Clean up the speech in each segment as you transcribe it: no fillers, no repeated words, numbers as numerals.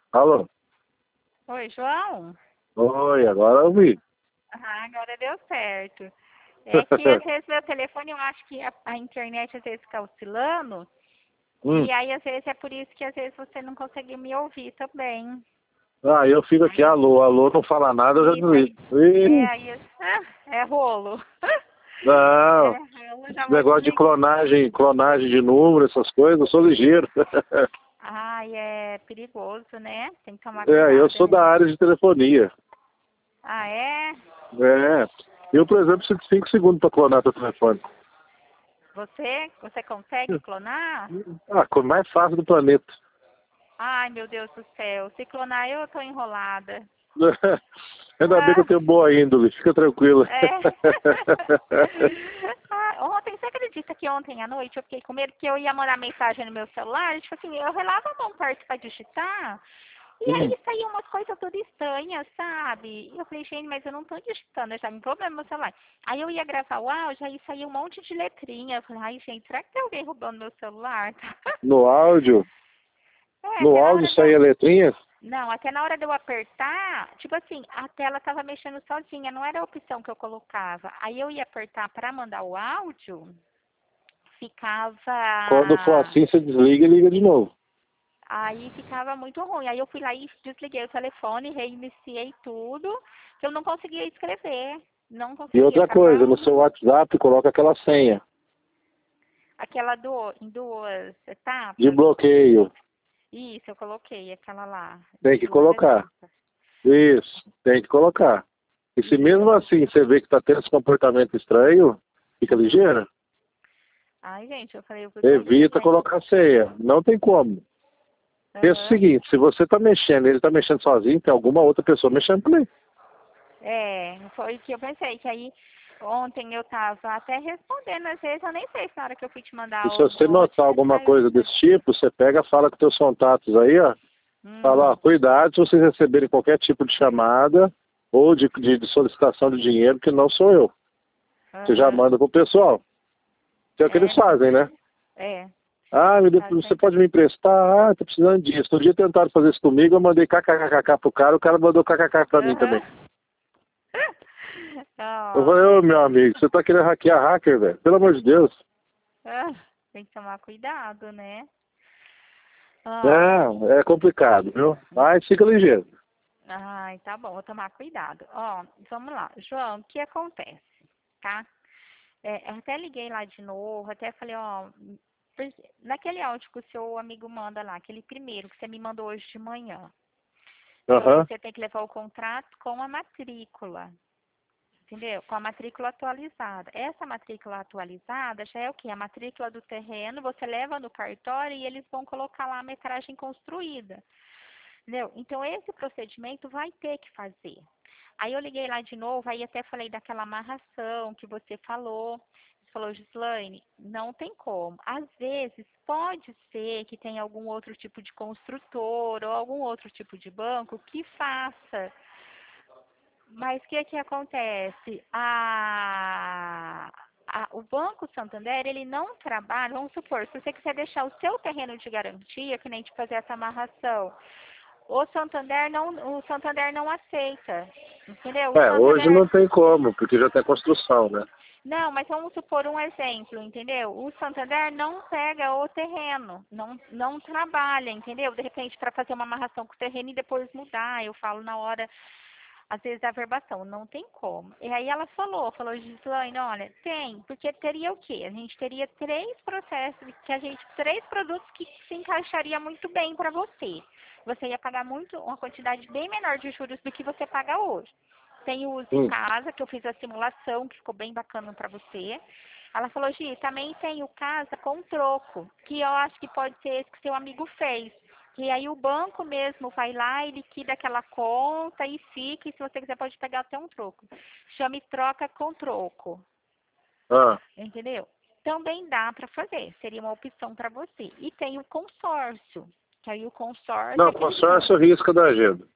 Alô? Oi, João? Oi, agora eu ouvi. Ah, agora deu certo. É que às vezes meu telefone, eu acho que a internet às vezes fica oscilando, Hum. e aí às vezes é por isso que às vezes você não conseguiu me ouvir também. Ah, eu fico aqui, Aí, alô, alô, não fala nada, eu já isso aí, desligo. Ih, aí, é rolo. É não, rolo, já esse vou negócio de desligar. clonagem de número, essas coisas, eu sou ligeiro. Ai, é perigoso, né? Tem que tomar Eu cuidado, sou da né? área de telefonia. Ah, é? É, eu, por exemplo, preciso de 5 segundos para clonar teu telefone. Você consegue clonar? Ah, a coisa mais fácil do planeta. Ai, meu Deus do céu. Se clonar eu tô enrolada. Ainda bem que eu tenho boa índole, fica tranquila. É. Ontem, você acredita que ontem à noite eu fiquei com medo que eu ia mandar mensagem no meu celular? Tipo assim, eu relava a mão perto pra digitar, e Hum. aí saía umas coisas tudo estranhas, sabe? E eu falei, gente, mas eu não tô digitando, já me problema no meu celular. Aí eu ia gravar o áudio, aí saía um monte de letrinha. Eu falei, ai, gente, será que tem alguém roubando meu celular? No áudio, É, no até na áudio hora de eu... saía letrinhas? Não, até na hora de eu apertar, tipo assim, a tela tava mexendo sozinha, não era a opção que eu colocava. Aí eu ia apertar para mandar o áudio, Quando for ficava. assim, você desliga e liga de novo. Aí ficava muito ruim. Aí eu fui lá e desliguei o telefone, reiniciei tudo, que eu não conseguia escrever. Não E conseguia, outra ficava coisa, no seu WhatsApp, coloca aquela senha aquela em duas de etapas. bloqueio. Isso, eu coloquei aquela lá, Tem de que duas colocar. etapas. Isso, tem que colocar. E se Isso, eu mesmo coloquei. assim você vê que está tendo esse comportamento estranho, fica ligeira. Ai, gente, eu falei, eu fui fazer, Evita gente. colocar senha. Não tem como. Pensa o Aham. seguinte, se você está mexendo, ele está mexendo sozinho, tem alguma outra pessoa mexendo também. É, foi o que eu pensei, que aí ontem eu tava até respondendo, às vezes eu nem sei se na hora que eu fui te E mandar se o você áudio notar você alguma saiu coisa disso. desse tipo, você pega, fala com teus contatos aí, ó. Fala, ó, Hum, cuidado se vocês receberem qualquer tipo de chamada ou de solicitação de dinheiro, que não sou eu. Você já aham. manda pro pessoal. Que é o que eles É, não. fazem, né? É, Ah, tá você certo. pode me emprestar? Ah, tô precisando disso. Um dia tentaram fazer isso comigo, eu mandei kkkk pro cara, o cara mandou kkk pra mim Aham. também. Eu falei, Nossa, ô meu gente. amigo, você tá querendo hackear hacker, velho? Pelo amor de Deus. Ah, tem que tomar cuidado, né? Ó, É complicado, viu? Mas fica ligeiro. ai, tá bom, vou tomar cuidado. Ó, vamos lá. João, o que acontece, tá? É, eu até liguei lá de novo, até falei, ó, naquele áudio que o seu amigo manda lá, aquele primeiro que você me mandou hoje de manhã, falou que Aham. você tem que levar o contrato com a matrícula, entendeu? Com a matrícula atualizada. Essa matrícula atualizada já é o quê? A matrícula do terreno, você leva no cartório e eles vão colocar lá a metragem construída, entendeu? Então, esse procedimento vai ter que fazer. Aí eu liguei lá de novo, aí até falei daquela amarração que você falou. Você falou, Gislaine, não tem como. Às vezes, pode ser que tenha algum outro tipo de construtor ou algum outro tipo de banco que faça. Mas o que que acontece? O Banco Santander, ele não trabalha, vamos supor, se você quiser deixar o seu terreno de garantia, que nem te fazer essa amarração, o Santander não aceita, entendeu? O Hoje Santander, não tem como, porque já tem construção, né? não, mas vamos supor um exemplo, entendeu? O Santander não pega o terreno, não trabalha, entendeu? De repente, para fazer uma amarração com o terreno e depois mudar, eu falo na hora, às vezes, da averbação, não tem como. E aí ela falou, Gislaine, olha, tem, porque teria o quê? A gente teria três processos, três produtos que se encaixaria muito bem para você. Você ia pagar uma quantidade bem menor de juros do que você paga hoje. Tem o uso em Hum. casa, que eu fiz a simulação, que ficou bem bacana para você. Ela falou, Gi, também tem o casa com troco, que eu acho que pode ser esse que seu amigo fez. E aí o banco mesmo vai lá e liquida aquela conta e fica, e se você quiser pode pegar até um troco. Chame troca com troco, Ah. entendeu? Também dá para fazer, seria uma opção para você. E tem o consórcio, que aí o consórcio é Não, aquele que tem. consórcio risca da agenda.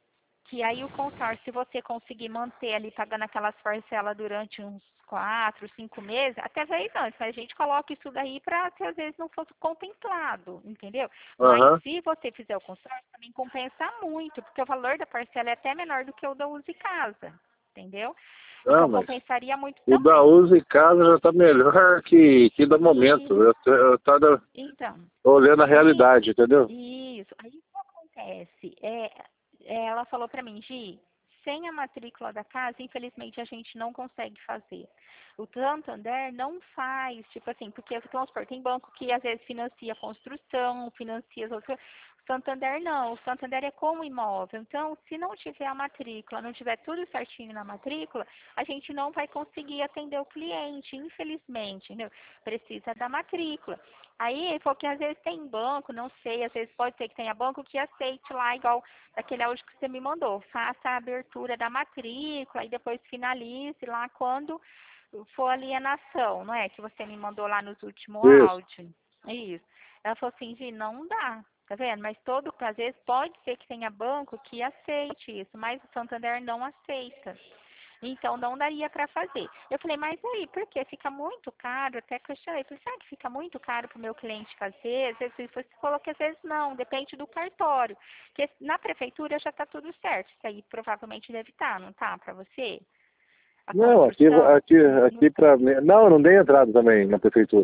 que aí o consórcio, se você conseguir manter ali pagando aquelas parcelas durante uns 4, 5 meses, até vez antes, mas a gente coloca isso daí para se às vezes não fosse contemplado, entendeu? Mas Aham. se você fizer o consórcio, também compensa muito, porque o valor da parcela é até menor do que o da Use Casa, entendeu? Ah, Então mas compensaria muito o da também. Usa em casa já tá melhor que da momento. E, Eu tava então, olhando a aí, realidade, entendeu? isso, aí o que acontece? Ela falou para mim, Gi, sem a matrícula da casa, infelizmente a gente não consegue fazer. O Santander não faz, tipo assim, porque vamos supor, tem banco que às vezes financia a construção, financia as outras. O Santander não, o Santander é como imóvel. Então, se não tiver a matrícula, não tiver tudo certinho na matrícula, a gente não vai conseguir atender o cliente, infelizmente, entendeu? Precisa da matrícula. Aí ele falou que às vezes tem banco, não sei, às vezes pode ser que tenha banco que aceite lá, igual daquele áudio que você me mandou. Faça a abertura da matrícula e depois finalize lá quando for alienação, não é? Que você me mandou lá nos últimos Isso. áudios. Isso. Ela falou assim, Gi, não dá, tá vendo? Mas às vezes pode ser que tenha banco que aceite isso, mas o Santander não aceita. Então, não daria para fazer. Eu falei, mas aí, por quê? Fica muito caro? Até questionei. Falei, será que fica muito caro para o meu cliente fazer? Às vezes você falou que às vezes não, depende do cartório. Porque na prefeitura já está tudo certo. Isso aí provavelmente deve estar, não tá? Para você? A Não, construção? aqui pra mim. Não, eu não dei entrada também na prefeitura.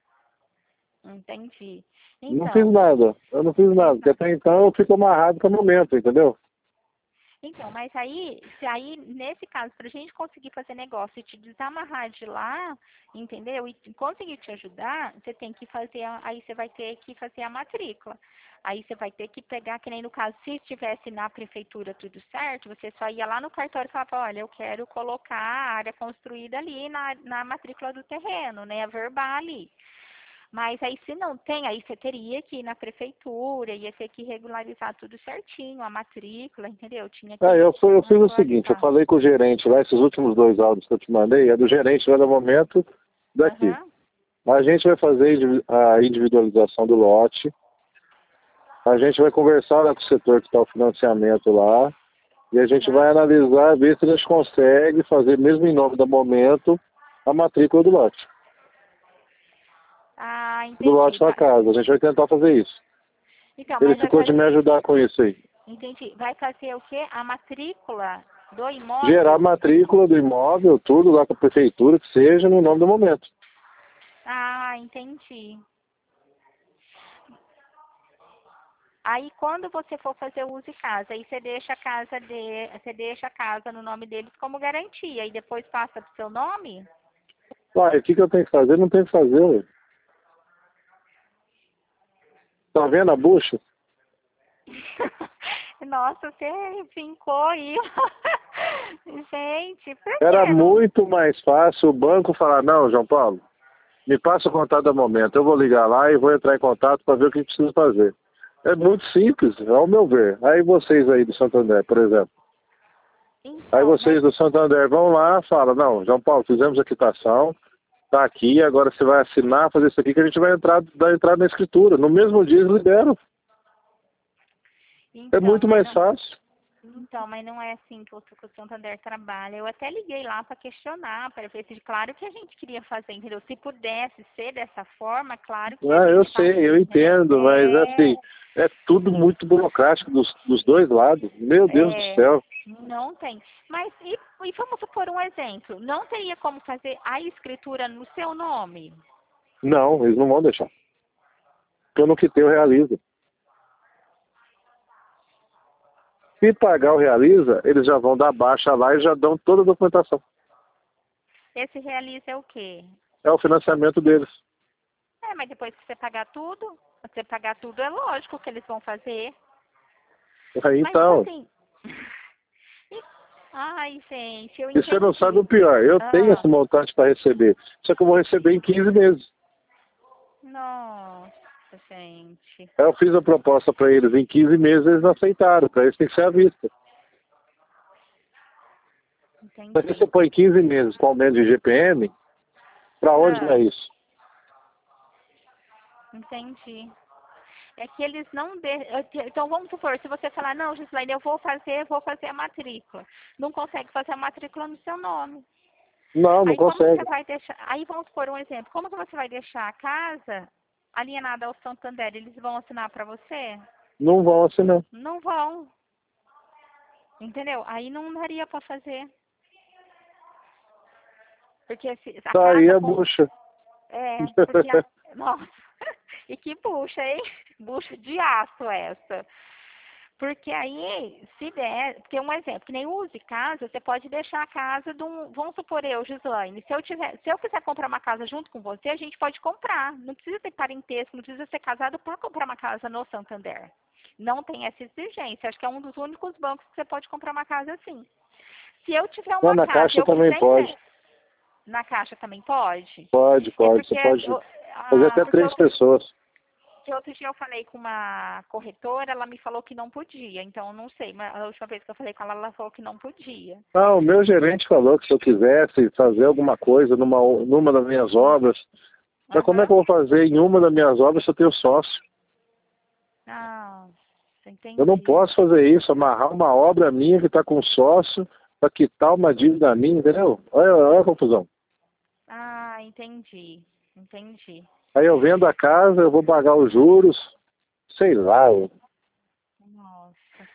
Entendi. Não fiz Então, nada. Eu não fiz nada. fez Porque até então eu fico amarrado com o momento, entendeu? Então, mas aí, se aí, nesse caso, para a gente conseguir fazer negócio e te desamarrar de lá, entendeu? E conseguir te ajudar, você tem que fazer, aí você vai ter que fazer a matrícula. Aí você vai ter que pegar, que nem no caso, se estivesse na prefeitura tudo certo, você só ia lá no cartório e falava, olha, eu quero colocar a área construída ali na matrícula do terreno, né? Averbar ali. Mas aí se não tem, aí você teria que ir na prefeitura, ia ter que regularizar tudo certinho, a matrícula, entendeu? Tinha Ah, que eu fiz o seguinte, eu regularizar. falei com o gerente lá, esses últimos 2 áudios que eu te mandei, é do gerente lá no momento daqui. Aham. A gente vai fazer a individualização do lote, a gente vai conversar lá com o setor que está o financiamento lá, e a gente vai Aham. analisar, ver se a gente consegue fazer, mesmo em nome do momento, a matrícula do lote. Ah, Do lote entendi. da casa. A gente vai tentar fazer isso. Então, Ele mas vai ficou de fazer, me ajudar com isso aí. entendi. Vai fazer o quê? A matrícula do Gerar a imóvel? matrícula do imóvel, tudo lá com a prefeitura, que seja no nome do momento. Ah, entendi. Aí quando você for fazer o uso de casa, aí você deixa a casa no nome deles como garantia e depois passa pro seu nome? Uai, o que eu tenho que fazer? Não tenho que fazer, ué. Tá vendo a bucha? Nossa, você fincou aí. Gente, por Era que não? muito mais fácil o banco falar, não, João Paulo, me passa o contato do momento. Eu vou ligar lá e vou entrar em contato para ver o que precisa fazer. É muito simples, ao meu ver. Aí vocês aí do Santander, por exemplo. Aí Então, mas vocês do Santander vão lá e falam, não, João Paulo, fizemos a quitação, tá aqui, agora você vai assinar, fazer isso aqui, que a gente vai dar entrada na escritura. No mesmo dia eles liberam. É então, muito mas mais não, fácil. então, mas não é assim que o Santander trabalha. Eu até liguei lá para questionar, para ver se, claro que a gente queria fazer, entendeu? Se pudesse ser dessa forma, claro que a Ah, eu gente sei, eu fazia, entendeu? entendo, mas assim, é tudo muito burocrático dos dois lados. Meu Deus do É, céu. não tem. Mas e vamos supor um exemplo, não teria como fazer a escritura no seu nome? Não, eles não vão deixar. Porque eu não quitei o Realiza. Se pagar o Realiza, eles já vão dar baixa lá e já dão toda a documentação. Esse realiza é o quê? É o financiamento deles. É, mas depois que você pagar tudo, é lógico que eles vão fazer. Aí, Mas tipo então, assim, e- ai, gente, eu e você não sabe entendi. o pior, eu tenho Ah, esse montante para receber, só que eu vou receber em 15 meses. nossa, gente. Aí eu fiz a proposta para eles em 15 meses, eles não aceitaram, para eles tem que ser à vista. Mas se você Entendi. põe 15 meses com aumento de GPM, para onde vai Ah, isso? entendi. É que eles não então vamos supor, se você falar, não, Gislaine, eu vou fazer a matrícula. Não consegue fazer a matrícula no seu nome. Não, não Aí como que consegue. você vai deixar? Aí vamos por um exemplo. Como que você vai deixar a casa alienada ao Santander? Eles vão assinar para você? Não vão assinar. Não vão. Entendeu? Aí não daria para fazer. Porque a Tá aí casa a com... bucha. porque nossa, e que bucha, hein? Bucha de aço essa. Porque aí, se der, porque um exemplo, que nem use casa, você pode deixar a casa de um, vamos supor eu, Gislaine, se eu quiser comprar uma casa junto com você, a gente pode comprar. Não precisa ter parentesco, não precisa ser casado para comprar uma casa no Santander. Não tem essa exigência. Acho que é um dos únicos bancos que você pode comprar uma casa assim. Se eu tiver Não, uma na casa, Caixa eu também quiser pode. na Caixa também pode? Pode. É Você porque pode fazer até porque 3 pessoas. outro dia eu falei com uma corretora, ela me falou que não podia, então eu não sei, mas a última vez que eu falei com ela, ela falou que não podia. Ah, o meu gerente falou que se eu quisesse fazer alguma coisa numa das minhas obras, mas como é que eu vou fazer em uma das minhas obras se eu tenho sócio? Ah, Eu não entendi. posso fazer isso, amarrar uma obra minha que está com sócio para quitar uma dívida minha, entendeu? Olha a confusão. Ah, entendi. Entendi. Aí eu vendo a casa, eu vou pagar os juros, sei lá. Nossa.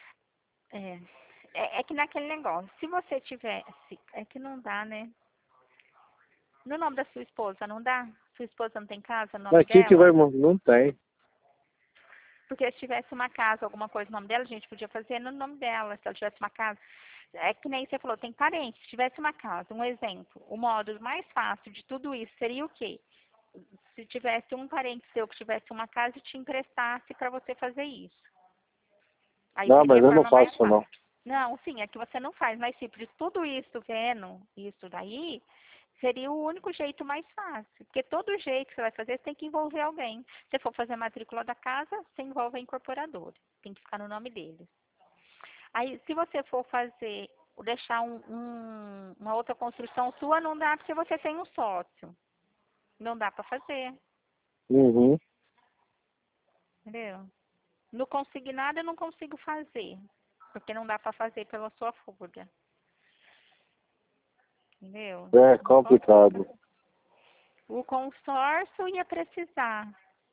É que naquele negócio, se você tivesse, é que não dá, né? No nome da sua esposa, não dá? Sua esposa não tem casa no nome Mas que vai... dela? Não tem. Porque se tivesse uma casa, alguma coisa no nome dela, a gente podia fazer no nome dela, se ela tivesse uma casa. É que nem você falou, tem parente. Se tivesse uma casa, um exemplo, o modo mais fácil de tudo isso seria o quê? Se tivesse um parente seu que tivesse uma casa e te emprestasse para você fazer isso. Aí Não, seria mas a eu não forma faço mais isso, não. fácil. Não, sim, é que você não faz, mas simples. Tudo isso vendo, isso daí, seria o único jeito mais fácil. Porque todo jeito que você vai fazer, você tem que envolver alguém. Se for fazer a matrícula da casa, você envolve a incorporadora. Tem que ficar no nome deles. Aí, se você for fazer, deixar uma outra construção sua, não dá porque você tem um sócio. Não dá para fazer, Uhum. entendeu? No consignado eu não consigo fazer, porque não dá para fazer pela sua folha, entendeu? É Não consigo. complicado. O consórcio ia precisar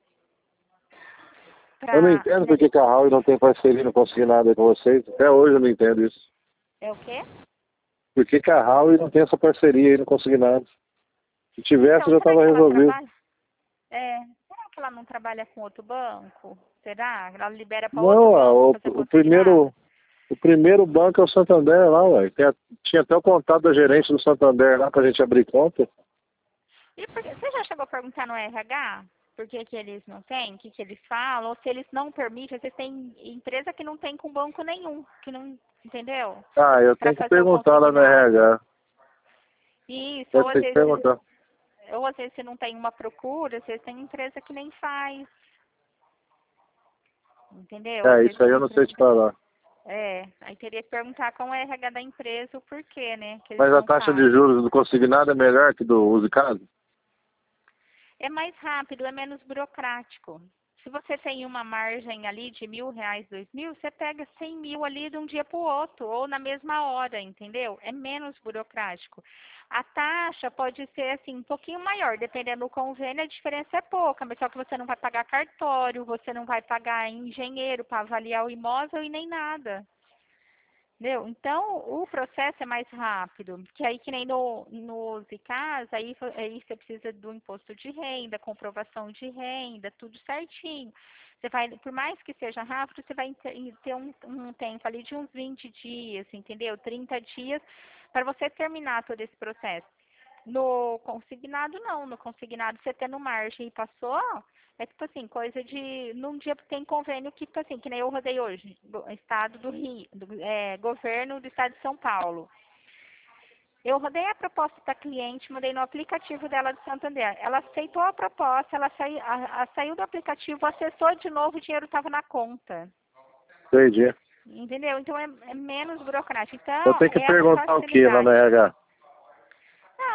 Eu não para, entendo porque que a Howe não tem parceria, não consegui nada com vocês. Até hoje eu não entendo isso. é o quê? Por que que a Howe não tem essa parceria e não consegui nada? Se tivesse, Então, já será estava que ela resolvido. trabalha? Será que ela não trabalha com outro banco? Será? Ela libera para outro Não, banco fazer o consignado? primeiro banco é o Santander lá, ué. Tinha até o contato da gerente do Santander lá pra gente abrir conta. E você já chegou a perguntar no RH por que que eles não têm, o que que eles falam, ou se eles não permitem? Às vezes tem empresa que não tem com banco nenhum, que não, entendeu? Ah, eu Para tenho que fazer o perguntar lá no consignado. RH. Isso, Eu tenho que perguntar. ou às vezes se não tem uma procura, às vezes tem empresa que nem faz, entendeu? Às É, vezes isso aí tem eu não sei empresa te que não. falar. Aí teria que perguntar com o RH da empresa o porquê, né, que eles Mas a não taxa de fazem. juros do consignado é melhor que do Use Casa? É mais rápido, é menos burocrático. Se você tem uma margem ali de R$ 1.000, 2.000, você pega 100 mil ali de um dia para o outro, ou na mesma hora, entendeu? É menos burocrático. A taxa pode ser assim um pouquinho maior, dependendo do convênio, a diferença é pouca, mas só que você não vai pagar cartório, você não vai pagar engenheiro para avaliar o imóvel e nem nada. Entendeu? Então, o processo é mais rápido, que aí que nem no Zicasa, aí você precisa do imposto de renda, comprovação de renda, tudo certinho. Você vai, por mais que seja rápido, você vai ter um tempo ali de uns 20 dias, entendeu? 30 dias para você terminar todo esse processo. No consignado, não. No consignado, você tendo margem e passou, é tipo assim, coisa de... Num dia tem convênio que, tipo assim, que nem eu rodei hoje, estado do Rio, governo do estado de São Paulo. Eu rodei a proposta da cliente, mandei no aplicativo dela de Santander. Ela aceitou a proposta, ela saiu do aplicativo, acessou de novo, o dinheiro estava na conta. Entendi. Entendeu? Então, é menos burocrático. Eu Então, tenho que é essa perguntar o que lá no facilidade. RH? Não,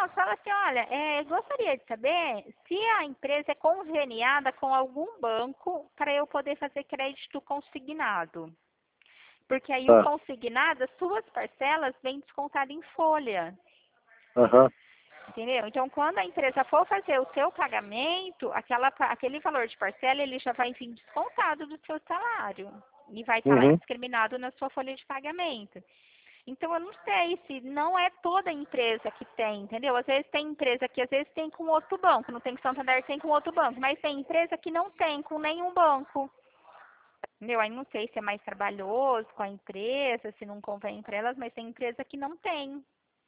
Não, fala assim, olha, gostaria de saber se a empresa é conveniada com algum banco para eu poder fazer crédito consignado. Porque aí o Tá. consignado, as suas parcelas vêm descontadas em folha. Aham. Entendeu? Então, quando a empresa for fazer o seu pagamento, aquele valor de parcela, ele já vai vir descontado do seu salário. E vai estar lá Uhum. discriminado na sua folha de pagamento. Então, eu não sei se não é toda empresa que tem, entendeu? Às vezes tem empresa que às vezes tem com outro banco, não tem com Santander, tem com outro banco, mas tem empresa que não tem com nenhum banco. Entendeu? Aí não sei se é mais trabalhoso com a empresa, se não convém para elas, mas tem empresa que não tem.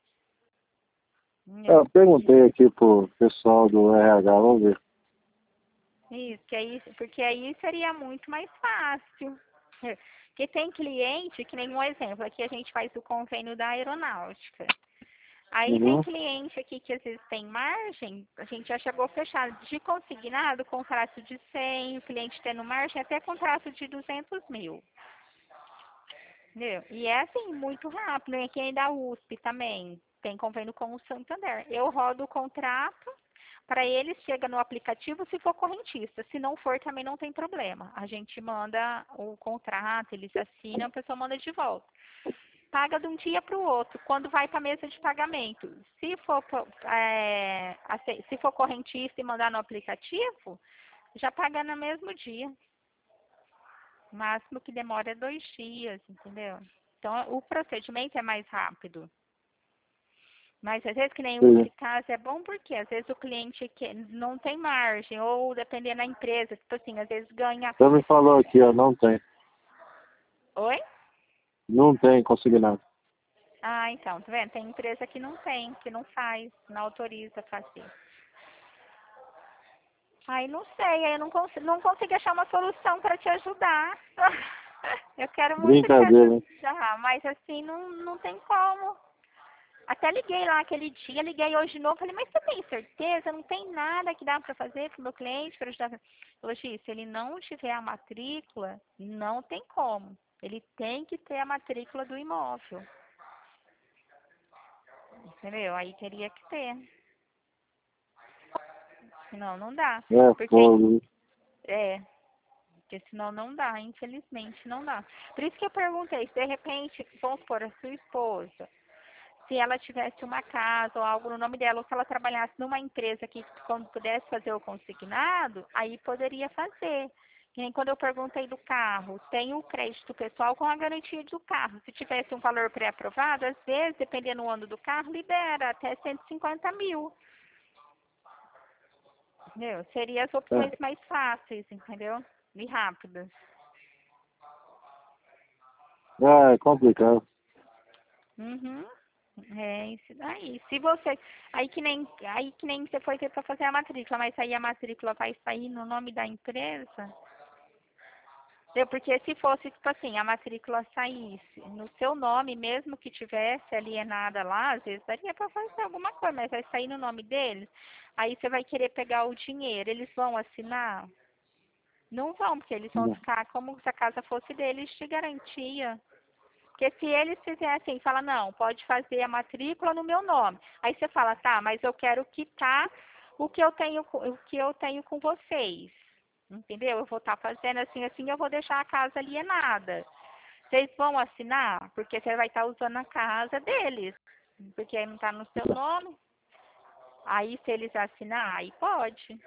Eu perguntei aqui pro pessoal do RH, vamos ver. Isso, porque aí seria muito mais fácil. Porque tem cliente, que nem um exemplo, aqui a gente faz o convênio da aeronáutica. Aí tem Uhum. cliente aqui que às vezes tem margem, a gente já chegou a fechar de consignado, contrato de 100, o cliente tendo margem, até contrato de 200 mil. Entendeu? E é assim, muito rápido. E aqui ainda a USP também tem convênio com o Santander. Eu rodo o contrato, para eles chega no aplicativo se for correntista. Se não for, também não tem problema. A gente manda o contrato, eles assinam, a pessoa manda de volta. Paga de um dia para o outro, quando vai para a mesa de pagamento. Se for correntista e mandar no aplicativo, já paga no mesmo dia. O máximo que demora é 2 dias, entendeu? Então, o procedimento é mais rápido. Mas às vezes, que nem Sim. esse caso, é bom porque às vezes o cliente que não tem margem, ou dependendo da empresa, tipo assim, às vezes ganha. Você me falou aqui, ó, não tem. Oi? Não tem consignado. Ah, então, tá vendo? Tem empresa que não tem, que não faz, não autoriza fazer. Aí não sei, aí eu não consigo achar uma solução para te ajudar. Eu quero muito te Brincadeira, hein? ajudar, mas assim, não tem como. Até liguei lá aquele dia, liguei hoje de novo, falei, mas você tem certeza? Não tem nada que dá para fazer para o meu cliente, para ajudar? Hoje, se ele não tiver a matrícula, não tem como. Ele tem que ter a matrícula do imóvel. Entendeu? Aí teria que ter. Senão não dá. É, Porque, fogo. é, porque senão não dá, infelizmente não dá. Por isso que eu perguntei, se de repente, vamos supor, a sua esposa, se ela tivesse uma casa ou algo no nome dela, ou se ela trabalhasse numa empresa que quando pudesse fazer o consignado, aí poderia fazer. Que nem quando eu perguntei do carro, tem o crédito pessoal com a garantia do carro. Se tivesse um valor pré-aprovado, às vezes, dependendo do ano do carro, libera até 150 mil. Entendeu? Seriam as opções É. mais fáceis, entendeu? E rápidas. Ah, é complicado. Uhum. É isso daí. Se você. Aí que nem você foi ter para fazer a matrícula, mas aí a matrícula vai sair no nome da empresa. Entendeu? Porque se fosse, tipo assim, a matrícula saísse no seu nome, mesmo que tivesse alienada lá, às vezes daria para fazer alguma coisa, mas vai sair no nome deles. Aí você vai querer pegar o dinheiro. Eles vão assinar? Não vão, porque eles vão Não. ficar como se a casa fosse deles de garantia. Porque se eles fizessem, fala, não, pode fazer a matrícula no meu nome. Aí você fala, tá, mas eu quero quitar o que eu tenho com vocês. Entendeu? Eu vou estar fazendo assim, assim, eu vou deixar a casa alienada. Vocês vão assinar? Porque você vai estar usando a casa deles. Porque aí não está no seu nome. Aí se eles assinar, aí pode.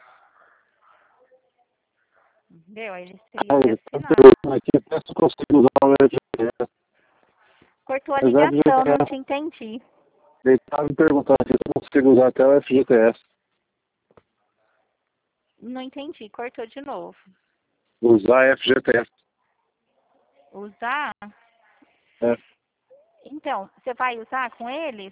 Entendeu? Aí eles teriam Aí, que tá assinar. perguntando aqui, até se eu consigo usar o FGTS. Cortou a Mas o ligação, não FGTS, te entendi. ele estava me perguntando aqui se eu consigo usar até o FGTS. Não entendi, cortou de novo. Usar FGTS. Usar? É. Então, você vai usar com eles?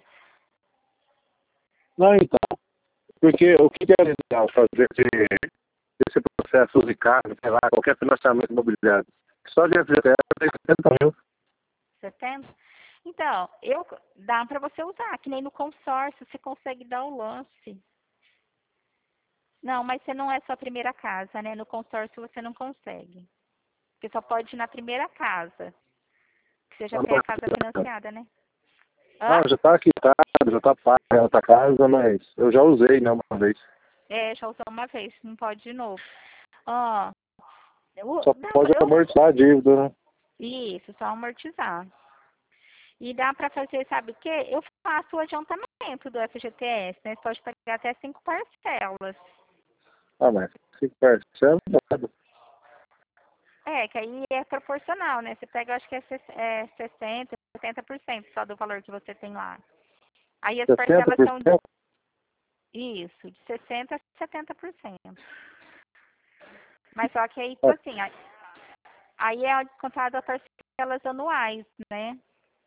Não, então, porque o que é legal fazer esse processo de carro, sei lá, qualquer financiamento imobiliário? Só de FGTS tem 70 mil. 70? Então, dá para você usar, que nem no consórcio, você consegue dar o lance. Não, mas você não é sua primeira casa, né? No consórcio você não consegue. Você só pode ir na primeira casa. Que você já tem a casa financiada, né? Hã? Não, já está quitado, pago, já tá paga a outra casa, mas eu já usei, né, uma vez. Já usou uma vez, não pode de novo. Ó, Só pode amortizar a dívida, né? Isso, só amortizar. E dá para fazer, sabe o quê? Eu faço o adiantamento do FGTS, né? Você pode pegar até 5 parcelas. Ah, mas 5 parcelas, nada. Que aí é proporcional, né? Você pega, eu acho que é 60%, 70% só do valor que você tem lá. Aí as parcelas são... 60%? Isso, de 60% a 70%. Mas só que aí, tipo assim, aí é descontado as parcelas anuais, né?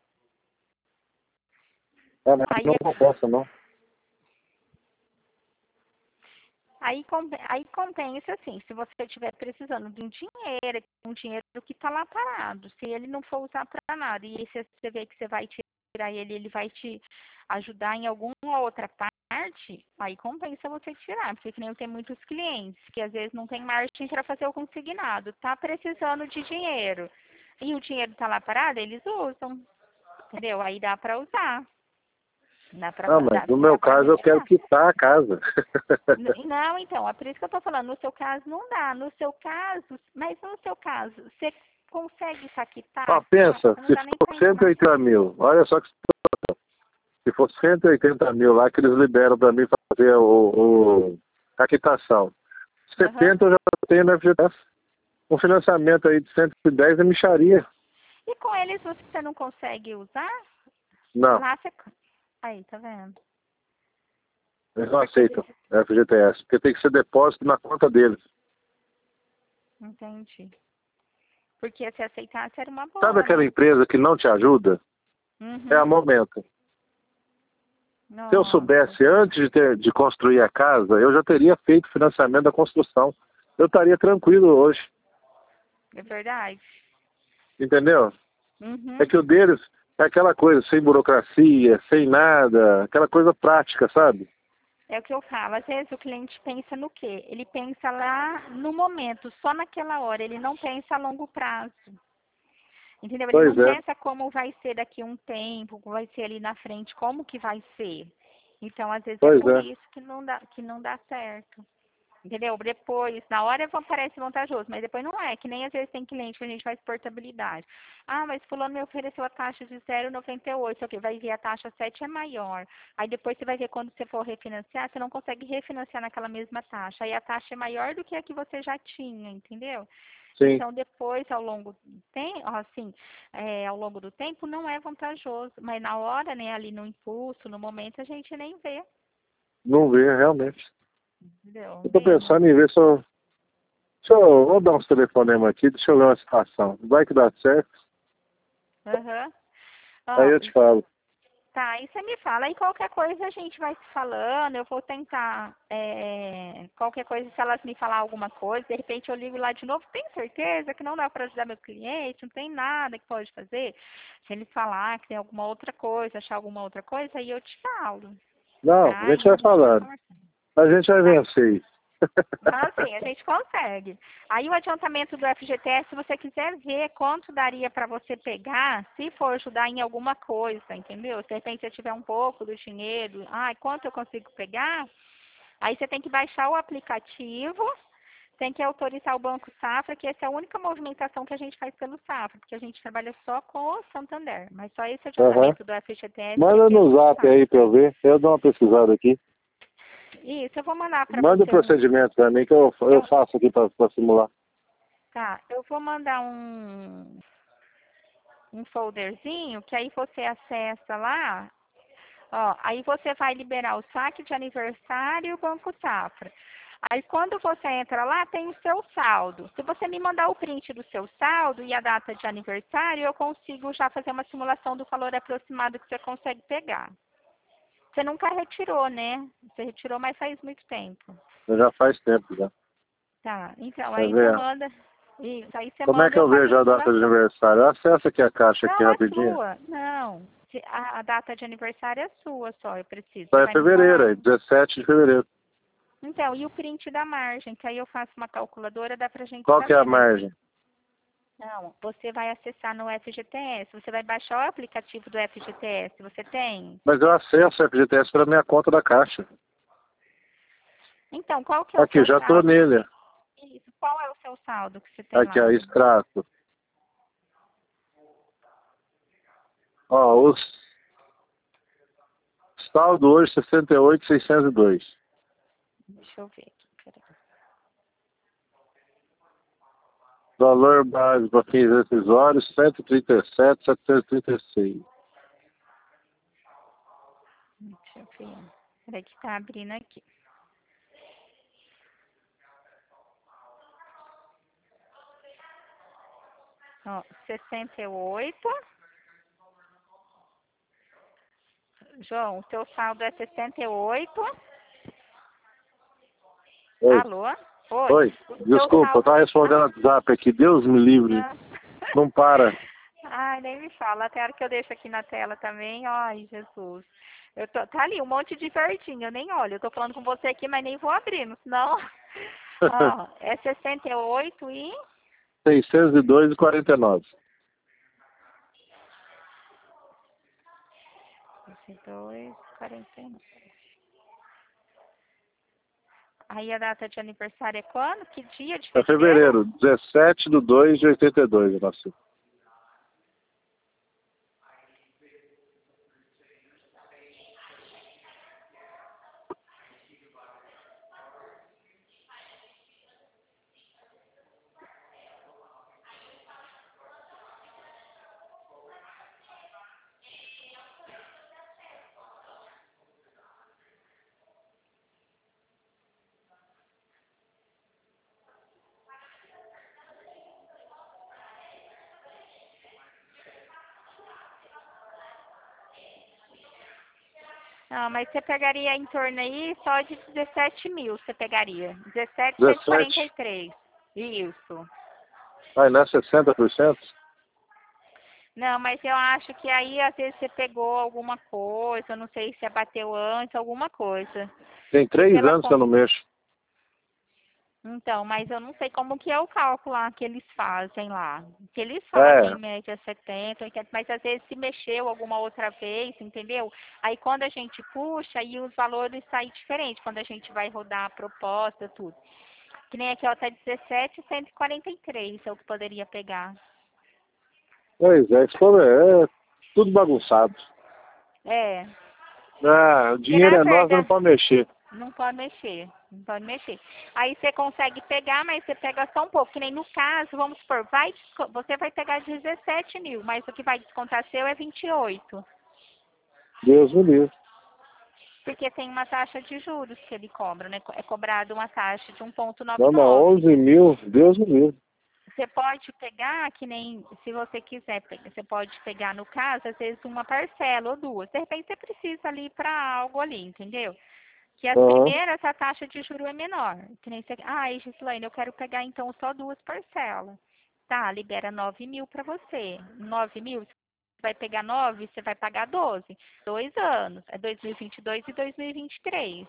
Ah, mas Aí, não compensa, não. aí compensa, assim, se você estiver precisando de um dinheiro que está lá parado, se ele não for usar para nada, e se você vê que você vai tirar ele vai te ajudar em alguma outra parte, aí compensa você tirar, porque que nem eu tenho muitos clientes que às vezes não tem margem para fazer o consignado, tá precisando de dinheiro, e o dinheiro está lá parado, eles usam, entendeu? Aí dá para usar. Ah, mas no meu caso eu quero quitar a casa. Não, então, é por isso que eu estou falando, no seu caso não dá, no seu caso, mas no seu caso, você consegue quitar? Ó, pensa, Não se dá nem for para 180 mil, olha só que se for 180 mil lá que eles liberam para mim fazer a quitação. 70 eu já tenho no FGTS. Um financiamento aí de 110 é mixaria. E com eles você não consegue usar? Não, Lá você... Aí, tá vendo? eles não aceitam FGTS, porque tem que ser depósito na conta deles. Entendi. Porque se aceitasse era uma boa, Sabe aquela né? empresa que não te ajuda? É a Uhum. Momento. Se eu Nossa, soubesse antes de construir a casa, eu já teria feito o financiamento da construção. Eu estaria tranquilo hoje. é verdade. Entendeu? É Uhum. que o deles é aquela coisa, sem burocracia, sem nada, aquela coisa prática, sabe? É o que eu falo. Às vezes o cliente pensa no quê? Ele pensa lá no momento, só naquela hora. Ele não pensa a longo prazo. Entendeu? Ele Pois não é, pensa como vai ser daqui a um tempo, como vai ser ali na frente, como que vai ser. Então, às vezes é pois por é. isso que não dá certo. Entendeu? Depois, na hora parece vantajoso, mas depois não é. Que nem às vezes tem cliente que a gente faz portabilidade. Ah, mas fulano me ofereceu a taxa de 0,98, ok, vai ver a taxa 7 é maior. Aí depois você vai ver quando você for refinanciar, você não consegue refinanciar naquela mesma taxa. Aí a taxa é maior do que a que você já tinha, entendeu? Sim, Então depois, ao longo do tempo, assim, ao longo do tempo não é vantajoso. Mas na hora, né, ali no impulso, no momento, a gente nem vê. não vê, realmente. Entendeu? Eu tô pensando em ver se eu... vou dar uns telefonemas aqui, deixa eu ver uma situação. Vai que dá certo, Aham. aí Ó, eu te falo. tá, aí você me fala. Aí qualquer coisa a gente vai se falando. Eu vou tentar. Qualquer coisa, se elas me falar alguma coisa, de repente eu ligo lá de novo. Tem certeza que não dá para ajudar meu cliente? Não tem nada que pode fazer? Se ele falar que tem alguma outra coisa, achar alguma outra coisa, aí eu te falo. Não, a Tá? gente E a vai gente vai falando. conversando. A gente vai Tá? vencer isso. Assim, a gente consegue. Aí o adiantamento do FGTS, se você quiser ver quanto daria para você pegar, se for ajudar em alguma coisa, entendeu? Se de repente você tiver um pouco do dinheiro, quanto eu consigo pegar? Aí você tem que baixar o aplicativo, tem que autorizar o Banco Safra, que essa é a única movimentação que a gente faz pelo Safra, porque a gente trabalha só com o Santander. Mas só esse Aham. adiantamento do FGTS que é Manda no pelo zap Safra. aí pra eu ver. Eu dou uma pesquisada aqui. Isso, eu vou mandar para Manda o você procedimento pra mim que eu faço aqui pra simular. Tá, eu vou mandar um folderzinho que aí você acessa lá, ó, aí você vai liberar o saque de aniversário e o Banco Safra. Aí quando você entra lá, tem o seu saldo. Se você me mandar o print do seu saldo e a data de aniversário, eu consigo já fazer uma simulação do valor aproximado que você consegue pegar. Você nunca retirou, né? Você retirou, mas faz muito tempo. Já faz tempo já. Tá, então Tá aí você vendo? manda, isso, aí você Como é manda que eu eu faço vejo a a data de simulação. aniversário? Acessa aqui a caixa aqui Não, é rapidinho. sua. Não. A data de aniversário é sua só, eu preciso. Só Você é vai me fevereiro falar. aí, 17 de fevereiro. Então, e o print da margem, que aí eu faço uma calculadora, dá pra gente Qual que é a saber, mas margem? Não, você vai acessar no FGTS, você vai baixar o aplicativo do FGTS, você tem? Mas eu acesso o FGTS para minha conta da Caixa. Então, qual que é o Aqui, seu já estou saldo? nele. Isso, qual é o seu saldo que você tem Aqui, ó, lá? extrato. Ó, o saldo hoje 68.602. Deixa eu ver aqui, peraí. Valor base para fins decisórios 137.736. Deixa eu ver. Peraí que tá abrindo aqui. Ó, 68. João, o seu saldo é 68. Oi. Alô? Oi. Oi. O seu Desculpa, eu saldo... tava respondendo no WhatsApp aqui. Deus me livre. Ah. Não para. Ai, nem me fala. Até a hora que eu deixo aqui na tela também. Ai, Jesus. Tá ali um monte de verdinho, eu nem olho. Eu tô falando com você aqui, mas nem vou abrindo, senão... Ó, é 68 e... 602,49. 62, 49. Aí a data de aniversário é quando? Que dia de É fevereiro? fevereiro, 17/2/82, eu nasci. Não, mas você pegaria em torno aí só de 17 mil, você pegaria. 17. 17,143. Isso. Aí não é 60%? Não, mas eu acho que aí às vezes você pegou alguma coisa, eu não sei se abateu antes, alguma coisa. Tem Que 3 pela anos que eu não mexo. Então, mas eu não sei como que é o cálculo lá que eles fazem lá. Que eles fazem É, em média 70, 80, mas às vezes se mexeu alguma outra vez, entendeu? Aí quando a gente puxa, aí os valores saem diferentes, quando a gente vai rodar a proposta, tudo. Que nem aqui, ó, tá 17,143 é o que poderia pegar. pois é, é tudo bagunçado. É, Ah, o porque dinheiro na é nosso, não verdade, pode mexer. não pode mexer, não pode mexer. Aí você consegue pegar, mas você pega só um pouco. Que nem no caso, vamos supor, você vai pegar 17 mil, mas o que vai descontar seu é 28. Deus me livre. Porque tem uma taxa de juros que ele cobra, né? É cobrado uma taxa de Não, mas 1,99. 11 mil, Deus me livre. Você pode pegar, que nem, se você quiser, você pode pegar, no caso, às vezes uma parcela ou duas. De repente você precisa ali para algo ali, entendeu? Que as Aham. primeiras, a taxa de juro é menor. Que nem você, Gislaine, eu quero pegar então só duas parcelas. Tá, libera 9 mil para você. 9 mil, você vai pegar 9, você vai pagar 12. 2 anos, é 2022 e 2023.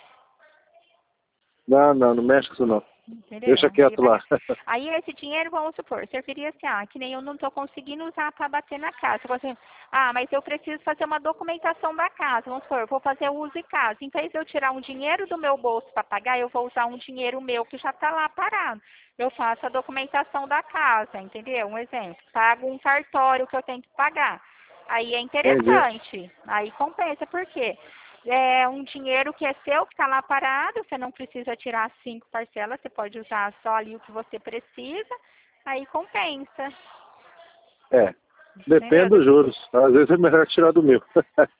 Não, não, não mexe com isso não. Deixa Entendeu? Você ia quieto lá. pagar. Aí esse dinheiro, vamos supor, serviria assim, que nem eu não estou conseguindo usar para bater na casa. Você, mas eu preciso fazer uma documentação da casa. Vamos supor, eu vou fazer uso em casa. Em vez de eu tirar um dinheiro do meu bolso para pagar, eu vou usar um dinheiro meu que já está lá parado. Eu faço a documentação da casa, entendeu? Um exemplo. Pago um cartório que eu tenho que pagar. Aí é Entendi. interessante. Aí compensa. Por quê? É um dinheiro que é seu, que está lá parado, você não precisa tirar 5 parcelas, você pode usar só ali o que você precisa, aí compensa. É, depende Entendeu? dos juros. Às vezes é melhor tirar do meu.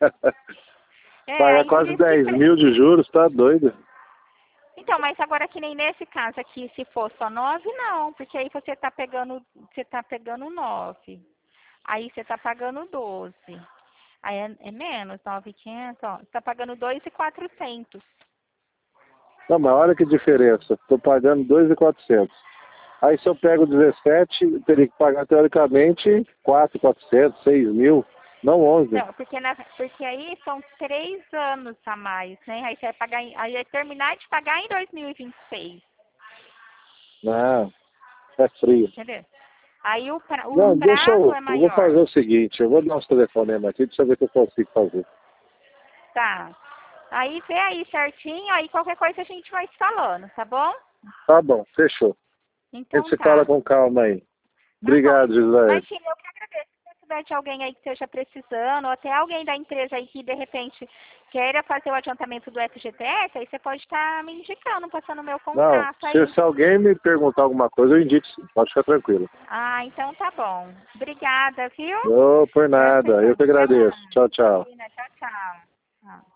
Pagar Aí por quase isso que... 10 mil de juros, tá doido? Então, mas agora que nem nesse caso aqui, se for só 9 não, porque aí você tá pegando 9. Aí você tá pagando 12. Aí é menos, 9.500, ó. Você tá pagando 2.400. Não, mas olha que diferença. Tô pagando 2.400. Aí se eu pego 17, eu teria que pagar teoricamente 4.400, 6 mil, não 11. Não, porque aí são 3 anos a mais, né? Aí você vai pagar, aí vai terminar de pagar em 2026, Não, é frio. entendeu? Aí o Não, deixa prazo é eu vou fazer maior. o seguinte, eu vou dar uns telefonemas aqui, deixa eu ver o que eu consigo fazer. Tá. Aí vê aí certinho, aí qualquer coisa a gente vai se falando, tá bom? Tá bom, fechou. A gente Então se fala tá. com calma aí. Tá bom. Obrigado, Gisele. Imagina, eu que agradeço. Se você tiver de alguém aí que esteja precisando, ou até alguém da empresa aí que de repente queira fazer o adiantamento do FGTS, aí você pode estar me indicando, passando o meu Não, contato aí. se alguém me perguntar alguma coisa, eu indico sim. Pode ficar tranquilo. Ah, então tá bom. Obrigada, viu? Não, por Presta nada. Eu atenção. que Até agradeço. mais. Tchau, tchau. Imagina, tchau, tchau. Tchau.